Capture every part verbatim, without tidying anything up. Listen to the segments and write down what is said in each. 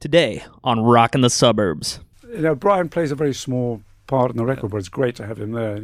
Today on Rockin' the Suburbs. You know, Brian plays a very small part in the record, but it's great to have him there.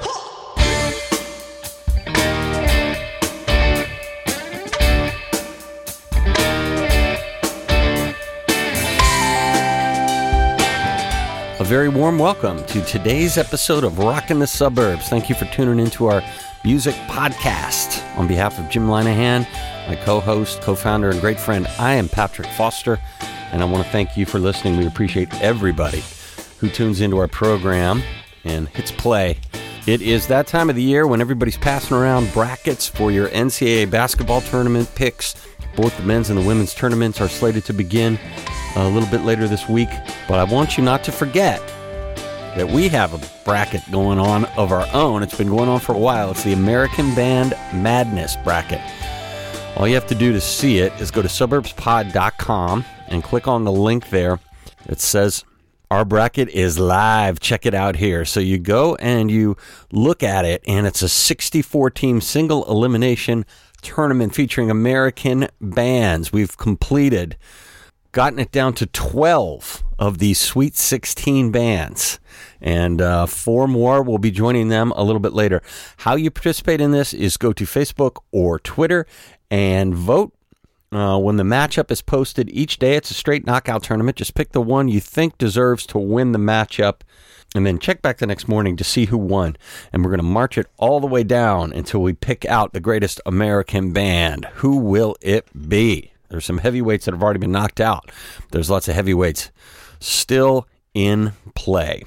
A very warm welcome to today's episode of Rockin' the Suburbs. Thank you for tuning into our music podcast. On behalf of Jim Linehan, my co-host, co-founder, and great friend, I am Patrick Foster, and I want to thank you for listening. We appreciate everybody who tunes into our program and hits play. It is that time of the year when everybody's passing around brackets for your N C double A basketball tournament picks. Both the men's and the women's tournaments are slated to begin a little bit later this week, but I want you not to forget that we have a bracket going on of our own. It's been going on for a while. It's the American Band Madness bracket. All you have to do to see it is go to suburbs pod dot com and click on the link there. It says our bracket is live. Check it out here. So you go and you look at it, and it's a sixty-four team single elimination tournament featuring American bands. We've completed, gotten it down to twelve of these Sweet sixteen bands, and uh, four more will be joining them a little bit later. How you participate in this is go to Facebook or Twitter and vote. Uh, when the matchup is posted each day, it's a straight knockout tournament. Just pick the one you think deserves to win the matchup, and then check back the next morning to see who won. And we're going to march it all the way down until we pick out the greatest American band. Who will it be? There's some heavyweights that have already been knocked out. There's lots of heavyweights still in play.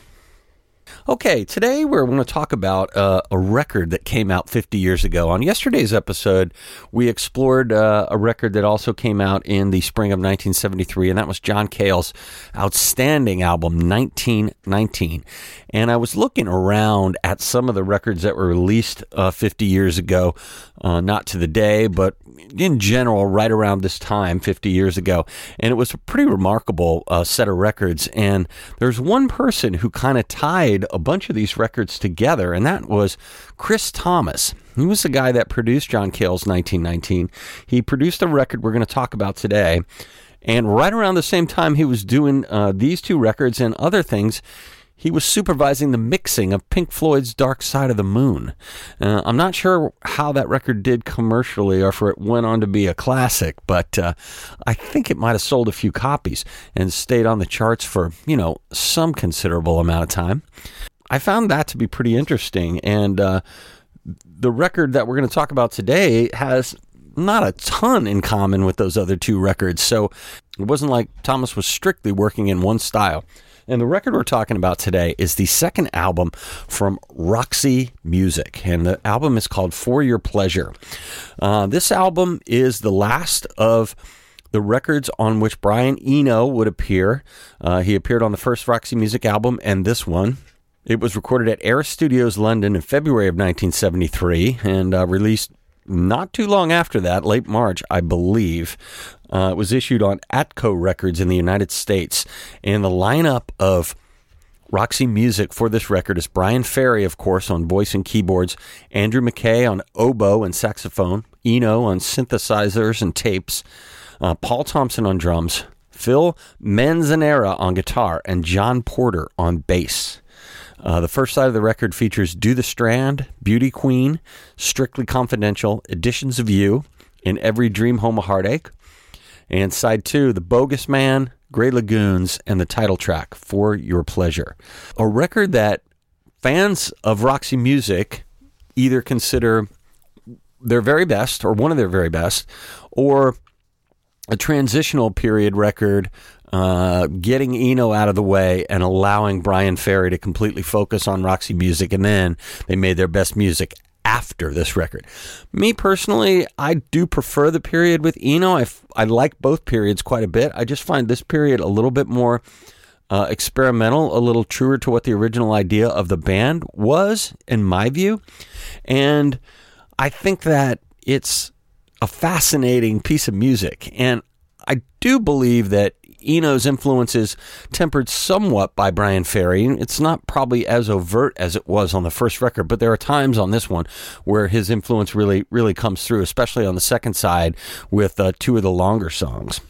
Okay, today we're going to talk about uh, a record that came out fifty years ago. On yesterday's episode, we explored uh, a record that also came out in the spring of nineteen seventy-three, and that was John Cale's outstanding album, nineteen nineteen. And I was looking around at some of the records that were released uh, fifty years ago, uh, not to the day, but in general, right around this time, fifty years ago. And it was a pretty remarkable uh, set of records. And there's one person who kind of tied a bunch of these records together, and that was Chris Thomas. He was the guy that produced John Cale's nineteen nineteen. He produced the record we're going to talk about today. And right around the same time he was doing uh, these two records and other things, he was supervising the mixing of Pink Floyd's Dark Side of the Moon. Uh, I'm not sure how that record did commercially or if it went on to be a classic, but uh, I think it might have sold a few copies and stayed on the charts for, you know, some considerable amount of time. I found that to be pretty interesting, and uh, the record that we're going to talk about today has not a ton in common with those other two records, so it wasn't like Thomas was strictly working in one style. And the record we're talking about today is the second album from Roxy Music, and the album is called For Your Pleasure. Uh, this album is the last of the records on which Brian Eno would appear. Uh, he appeared on the first Roxy Music album and this one. It was recorded at Era Studios London in February of nineteen seventy-three and uh, released not too long after that, late March, I believe. Uh, it was issued on Atco Records in the United States. And the lineup of Roxy Music for this record is Brian Ferry, of course, on voice and keyboards, Andrew McKay on oboe and saxophone, Eno on synthesizers and tapes, uh, Paul Thompson on drums, Phil Manzanera on guitar, and John Porter on bass. Uh, the first side of the record features Do the Strand, Beauty Queen, Strictly Confidential, Editions of You, In Every Dream Home a Heartache. And side two, The Bogus Man, Grey Lagoons, and the title track, For Your Pleasure. A record that fans of Roxy Music either consider their very best, or one of their very best, or a transitional period record, uh, getting Eno out of the way and allowing Brian Ferry to completely focus on Roxy Music, and then they made their best music after this record. Me personally, I do prefer the period with Eno. I, f- I like both periods quite a bit. I just find this period a little bit more uh, experimental, a little truer to what the original idea of the band was, in my view. And I think that it's a fascinating piece of music. And I do believe that Eno's influence is tempered somewhat by Brian Ferry. It's not probably as overt as it was on the first record, but there are times on this one where his influence really, really comes through, especially on the second side with uh, two of the longer songs.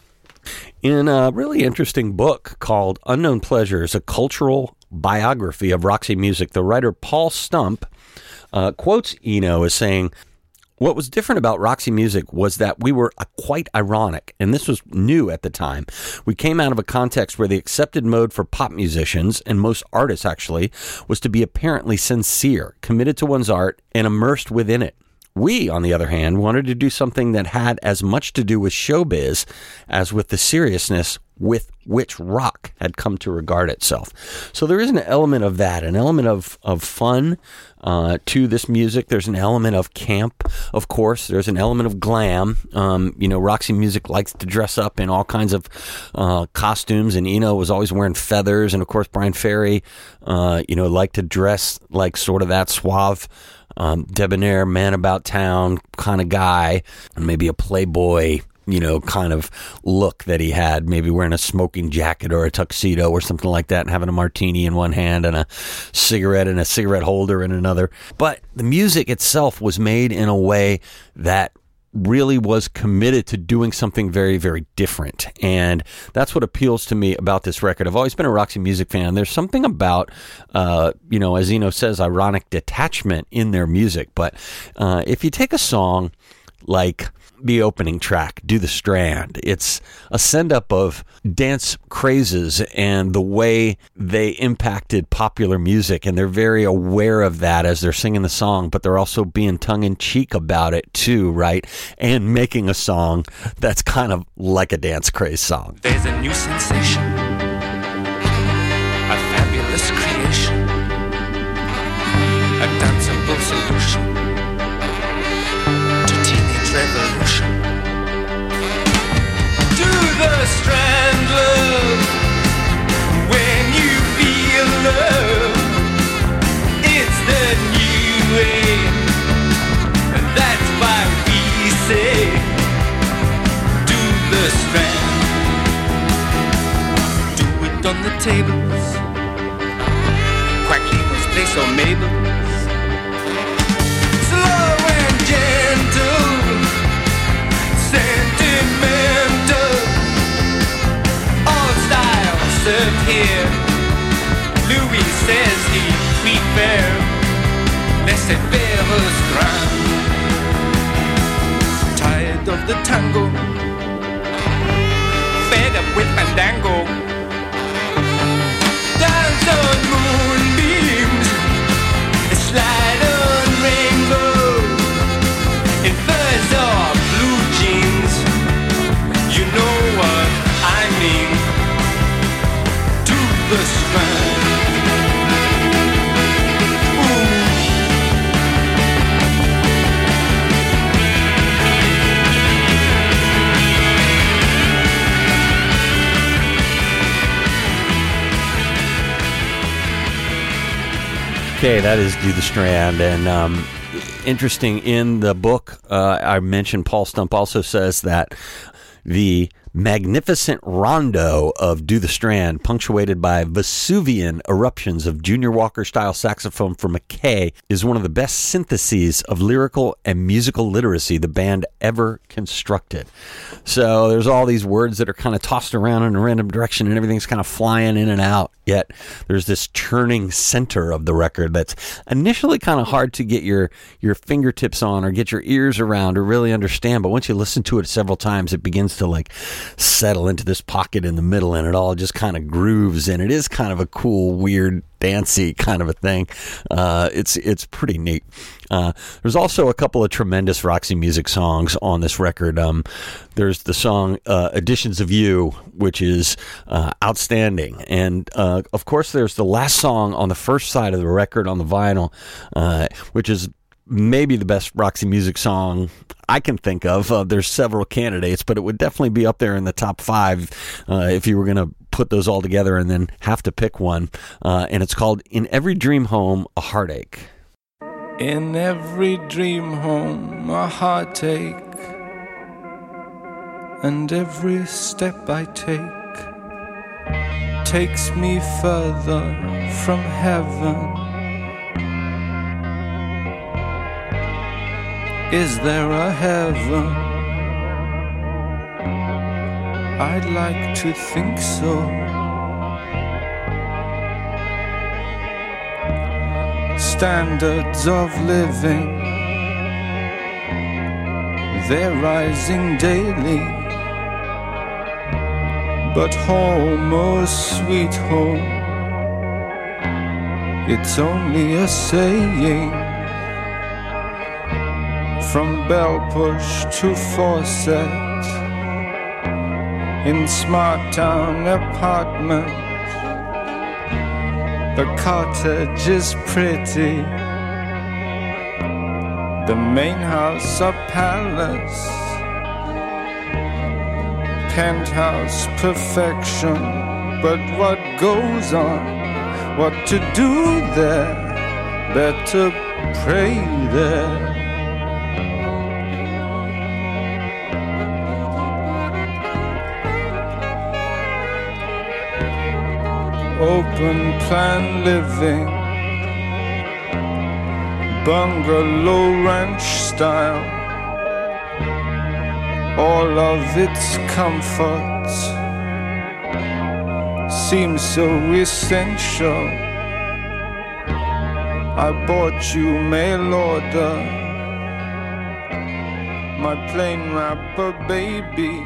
In a really interesting book called Unknown Pleasures, a cultural biography of Roxy Music, the writer Paul Stump uh, quotes Eno as saying, "What was different about Roxy Music was that we were uh, quite ironic, and this was new at the time. We came out of a context where the accepted mode for pop musicians, and most artists actually, was to be apparently sincere, committed to one's art, and immersed within it. We, on the other hand, wanted to do something that had as much to do with showbiz as with the seriousness with which rock had come to regard itself." So there is an element of that, an element of, of fun uh, to this music. There's an element of camp, of course. There's an element of glam. Um, you know, Roxy Music likes to dress up in all kinds of uh, costumes, and Eno was always wearing feathers. And, of course, Brian Ferry, uh, you know, liked to dress like sort of that suave, um, debonair, man about town kind of guy, and maybe a playboy, you know, kind of look that he had, maybe wearing a smoking jacket or a tuxedo or something like that, and having a martini in one hand and a cigarette and a cigarette holder in another. But the music itself was made in a way that really was committed to doing something very, very different. And that's what appeals to me about this record. I've always been a Roxy Music fan. There's something about, uh, you know, as Eno says, ironic detachment in their music. But uh, if you take a song like the opening track, Do the Strand, it's a send-up of dance crazes and the way they impacted popular music, and they're very aware of that as they're singing the song, but they're also being tongue-in-cheek about it too, right? And making a song that's kind of like a dance craze song. There's a new sensation, a fabulous creation, a danceable solution to teenage revolution. Do the Strand, love, when you feel love, it's the new way, and that's why we say, do the Strand. Do it on the tables, Quackleber's Place or Mabel's, slow and gentle, sentimental, all styles served here. Louis says he prefer laissez-faire Strand. Tired of the tango, fed up with fandango, dance on moonbeams, slide on rainbow, in furs or blue jeans. You know what I mean. Do the Strand. Okay, that is Do the Strand. And um, interesting, in the book, uh, I mentioned Paul Stump also says that the magnificent rondo of Do the Strand, punctuated by Vesuvian eruptions of Junior Walker-style saxophone from McKay, is one of the best syntheses of lyrical and musical literacy the band ever constructed. So there's all these words that are kind of tossed around in a random direction, and everything's kind of flying in and out. Yet there's this churning center of the record that's initially kind of hard to get your, your fingertips on or get your ears around or really understand. But once you listen to it several times, it begins to like settle into this pocket in the middle, and it all just kind of grooves, and it is kind of a cool, weird, dancey kind of a thing. Uh, it's it's pretty neat. Uh, there's also a couple of tremendous Roxy Music songs on this record. Um, there's the song uh, Editions of You, which is uh, outstanding. And, uh, of course, there's the last song on the first side of the record on the vinyl, uh, which is maybe the best Roxy Music song I can think of. Uh, there's several candidates, but it would definitely be up there in the top five uh, if you were going to put those all together and then have to pick one. Uh, and it's called In Every Dream Home, a Heartache. In every dream home, a heartache, and every step I take takes me further from heaven. Is there a heaven I'd like to think so. Standards of living, they're rising daily. But home, oh sweet home, it's only a saying. From bell push to faucet, in smart town apartment, the cottage is pretty, the main house a palace, penthouse perfection. But what goes on, what to do there, better pray there. Open plan living, bungalow ranch style, all of its comforts seem so essential. I bought you mail order, my plain wrapper baby.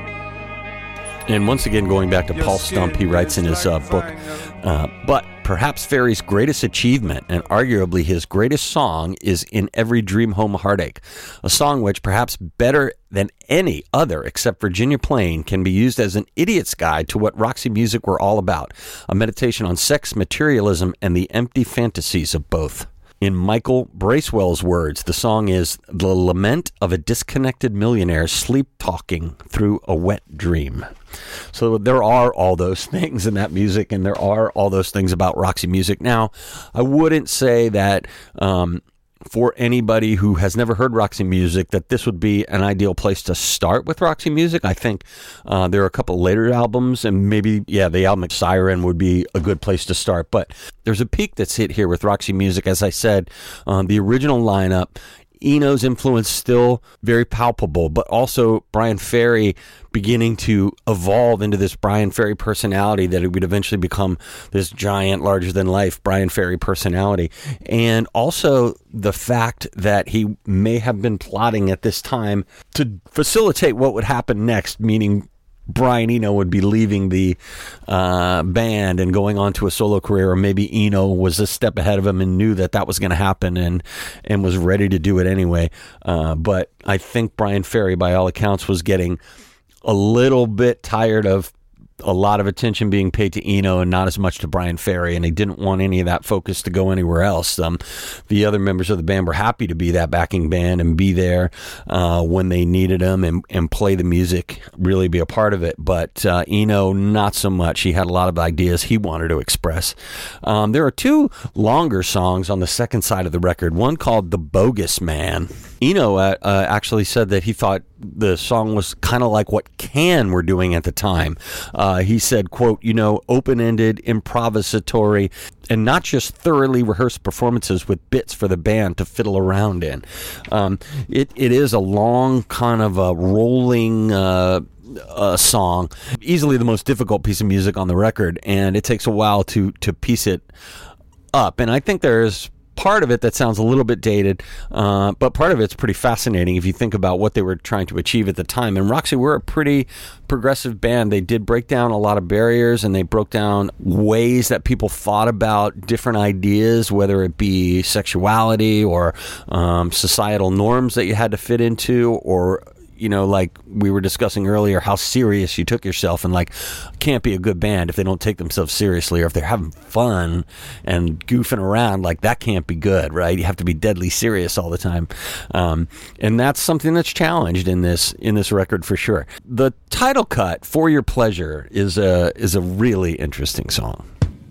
And once again, going back to Paul Stump, he writes in his uh, book, uh, but perhaps Ferry's greatest achievement and arguably his greatest song is In Every Dream Home Heartache, a song which perhaps better than any other except Virginia Plain can be used as an idiot's guide to what Roxy Music were all about, a meditation on sex, materialism, and the empty fantasies of both. In Michael Bracewell's words, the song is the lament of a disconnected millionaire sleep-talking through a wet dream. So there are all those things in that music, and there are all those things about Roxy Music. Now, I wouldn't say that um, for anybody who has never heard Roxy Music, that this would be an ideal place to start with Roxy Music. I think uh, there are a couple later albums, and maybe, yeah, the album Siren would be a good place to start. But there's a peak that's hit here with Roxy Music. As I said, um, the original lineup, Eno's influence still very palpable, but also Bryan Ferry beginning to evolve into this Bryan Ferry personality that it would eventually become this giant, larger-than-life Bryan Ferry personality. And also the fact that he may have been plotting at this time to facilitate what would happen next, meaning Brian Eno would be leaving the uh, band and going on to a solo career, or maybe Eno was a step ahead of him and knew that that was going to happen and and was ready to do it anyway. Uh, but I think Bryan Ferry, by all accounts, was getting a little bit tired of a lot of attention being paid to Eno and not as much to Bryan Ferry, and he didn't want any of that focus to go anywhere else. Um, the other members of the band were happy to be that backing band and be there uh, when they needed them and, and play the music, really be a part of it. But uh, Eno, not so much. He had a lot of ideas he wanted to express. Um, there are two longer songs on the second side of the record, one called The Bogus Man. Eno uh, uh, actually said that he thought the song was kind of like what Can were doing at the time. Uh, he said, quote, you know, open-ended, improvisatory, and not just thoroughly rehearsed performances with bits for the band to fiddle around in. Um, it, it is a long kind of a rolling uh, uh, song, easily the most difficult piece of music on the record, and it takes a while to, to piece it up. And I think there's part of it that sounds a little bit dated, uh, but part of it's pretty fascinating if you think about what they were trying to achieve at the time. And Roxy were a pretty progressive band. They did break down a lot of barriers, and they broke down ways that people thought about different ideas, whether it be sexuality or um, societal norms that you had to fit into, or you know, like we were discussing earlier, how serious you took yourself, and like, can't be a good band if they don't take themselves seriously, or if they're having fun and goofing around, like that can't be good, right? You have to be deadly serious all the time, um, and that's something that's challenged in this in this record for sure. The title cut, "For Your Pleasure," is a is a really interesting song.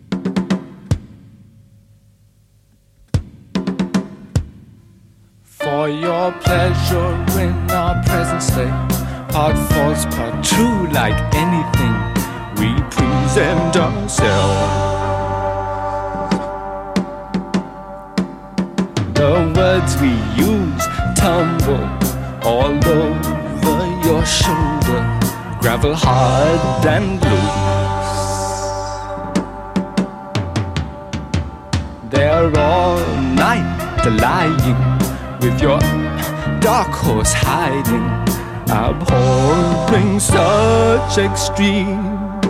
For your pleasure in our present state, part false, part true, like anything, we present ourselves. The words we use tumble all over your shoulder, gravel hard and loose. There all night lying with your dark horse hiding, abhorring such extremes.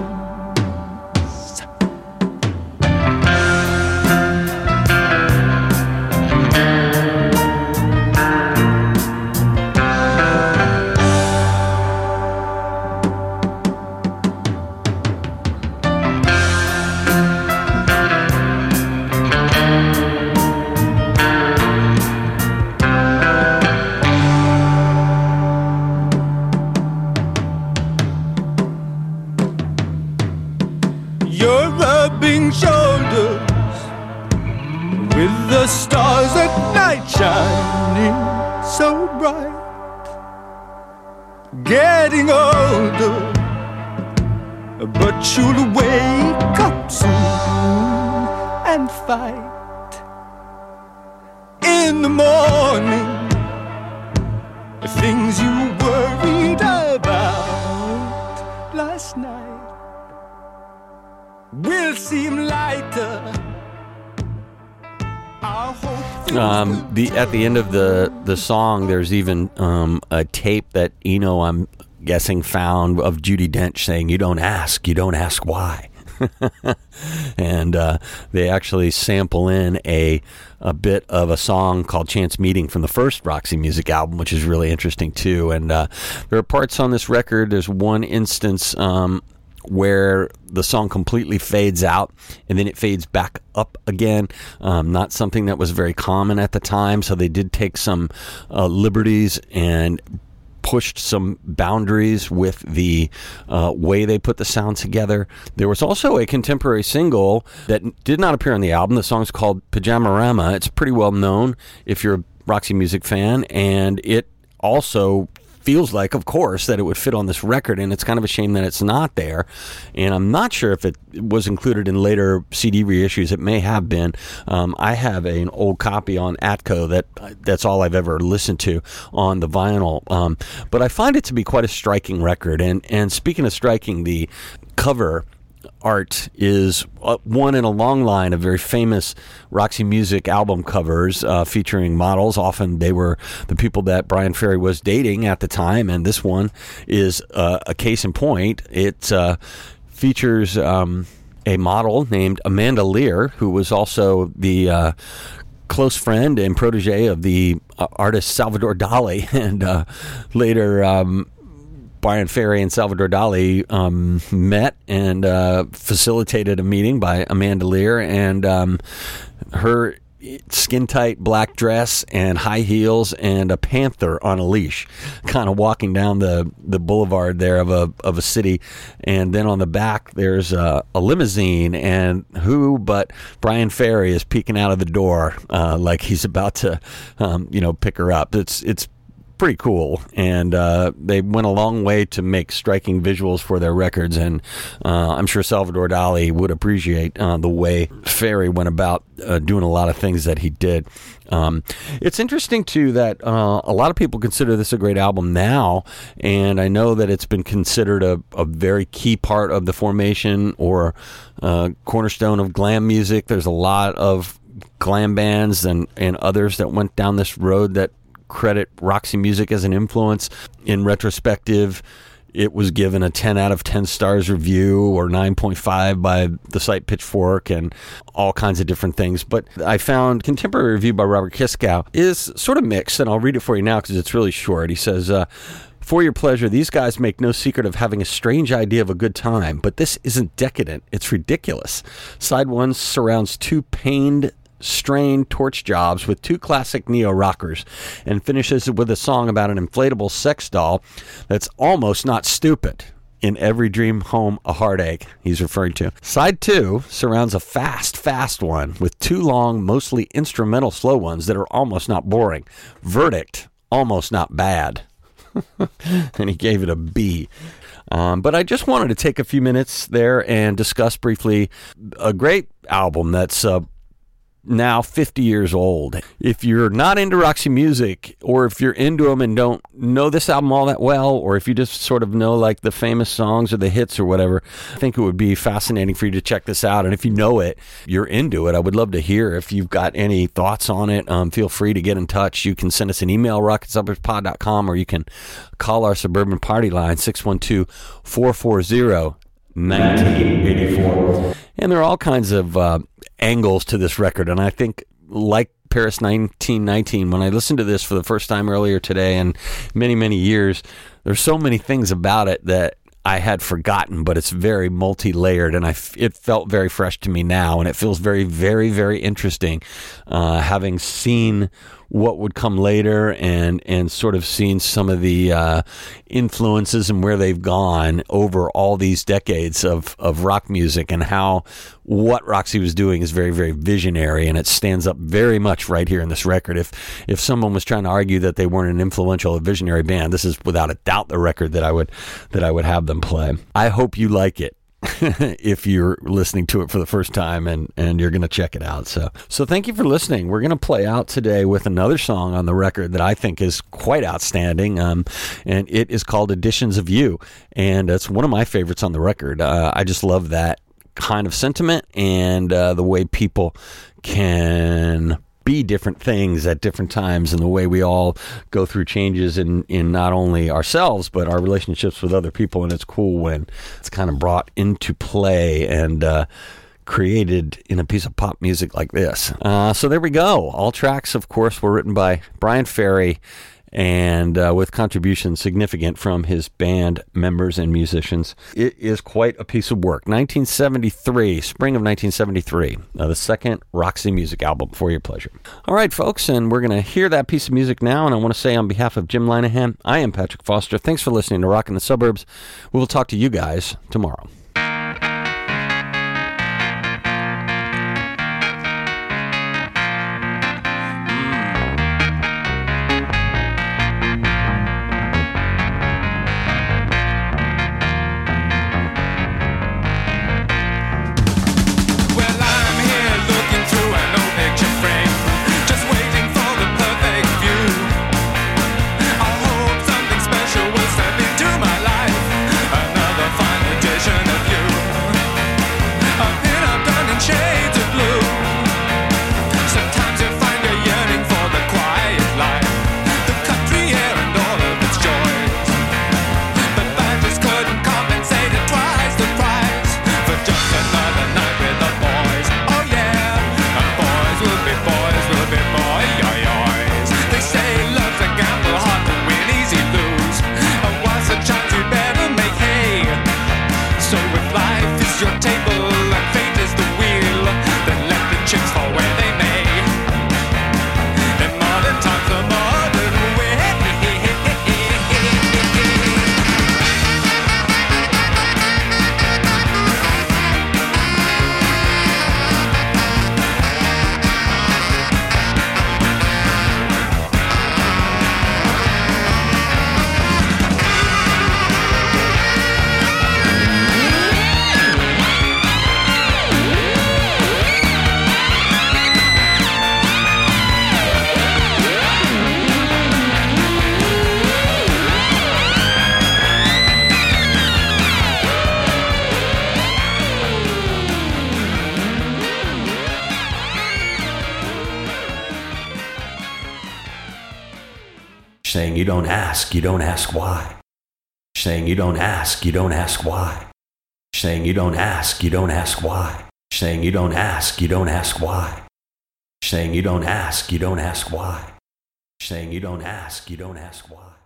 You're rubbing shoulders with the stars at night shining so bright. Getting older, but you'll wake up soon and fight. In the morning, things you worried about last night will seem lighter. I hope Um, the at the end of the, the song, there's even um, a tape that Eno, I'm guessing, found of Judi Dench saying, "You don't ask, you don't ask why." And uh, they actually sample in a a bit of a song called "Chance Meeting" from the first Roxy Music album, which is really interesting too. And uh, there are parts on this record. There's one instance um, where the song completely fades out and then it fades back up again. Um, not something that was very common at the time, so they did take some uh, liberties and pushed some boundaries with the uh, way they put the sound together. There was also a contemporary single that did not appear on the album. The song's called Pajamarama. It's pretty well known if you're a Roxy Music fan, and it also feels like, of course, that it would fit on this record, and it's kind of a shame that it's not there. And I'm not sure if it was included in later C D reissues. It may have been. Um, I have a, an old copy on Atco that that's all I've ever listened to on the vinyl. Um, but I find it to be quite a striking record. And and speaking of striking, the cover art is uh, one in a long line of very famous Roxy Music album covers uh, featuring models. Often they were the people that Bryan Ferry was dating at the time, and this one is uh, a case in point. It uh, features um, a model named Amanda Lear, who was also the uh, close friend and protege of the uh, artist Salvador Dali, and uh, later um, Bryan Ferry and Salvador Dali um, met and uh, facilitated a meeting by Amanda Lear, and um, her skin-tight black dress and high heels and a panther on a leash, kind of walking down the, the boulevard there of a of a city. And then on the back there's a, a limousine, and who but Bryan Ferry is peeking out of the door uh, like he's about to um, you know pick her up. It's it's pretty cool, and uh, they went a long way to make striking visuals for their records, and uh, I'm sure Salvador Dali would appreciate uh, the way Ferry went about uh, doing a lot of things that he did. Um, it's interesting, too, that uh, a lot of people consider this a great album now, and I know that it's been considered a, a very key part of the formation or uh, cornerstone of glam music. There's a lot of glam bands and, and others that went down this road that credit Roxy Music as an influence. In retrospective, it was given a ten out of ten stars review, or nine point five by the site Pitchfork, and all kinds of different things. But I found contemporary review by Robert Kiskow is sort of mixed, and I'll read it for you now because it's really short. He says, uh, "For your pleasure, these guys make no secret of having a strange idea of a good time, but this isn't decadent, it's ridiculous. Side one surrounds two pained, strained torch jobs with two classic neo-rockers and finishes with a song about an inflatable sex doll that's almost not stupid. In every dream home, a heartache," he's referring to. Side two surrounds a fast, fast one with two long, mostly instrumental slow ones that are almost not boring. Verdict, almost not bad. And he gave it a B. Um, but I just wanted to take a few minutes there and discuss briefly a great album that's uh, now fifty years old. If you're not into Roxy Music, or if you're into them and don't know this album all that well, or if you just sort of know like the famous songs or the hits or whatever, I think it would be fascinating for you to check this out. And if you know it, you're into it, I would love to hear if you've got any thoughts on it. Um, feel free to get in touch. You can send us an email, rocket suburbs pod dot com, or you can call our Suburban Party line, six one two, four four zero, nineteen eighty-four. And there are all kinds of uh, angles to this record, and I think, like Paris nineteen nineteen, when I listened to this for the first time earlier today in many, many years, there's so many things about it that I had forgotten, but it's very multi-layered, and I f- it felt very fresh to me now, and it feels very, very, very interesting, uh, having seen what would come later and and sort of seen some of the uh, influences and where they've gone over all these decades of, of rock music, and how what Roxy was doing is very, very visionary, and it stands up very much right here in this record. If if someone was trying to argue that they weren't an influential or visionary band, this is without a doubt the record that I would that I would have them play. I hope you like it. If you're listening to it for the first time and, and you're going to check it out. So, so thank you for listening. We're going to play out today with another song on the record that I think is quite outstanding. Um, and it is called Editions of You. And it's one of my favorites on the record. Uh, I just love that kind of sentiment and uh, the way people can be different things at different times, and the way we all go through changes in, in not only ourselves, but our relationships with other people. And it's cool when it's kind of brought into play and uh, created in a piece of pop music like this. Uh, so there we go. All tracks, of course, were written by Bryan Ferry, and uh, with contributions significant from his band members and musicians. It is quite a piece of work. nineteen seventy-three, spring of nineteen seventy-three, uh, the second Roxy Music album, for your pleasure. All right, folks, and we're going to hear that piece of music now, and I want to say on behalf of Jim Linehan, I am Patrick Foster. Thanks for listening to Rockin' the Suburbs. We will talk to you guys tomorrow. Saying you don't ask, you don't ask why. Saying you don't ask, you don't ask why. Saying you don't ask, you don't ask why. Saying you don't ask, you don't ask why. Saying you don't ask, you don't ask why. Saying you don't ask, you don't ask why.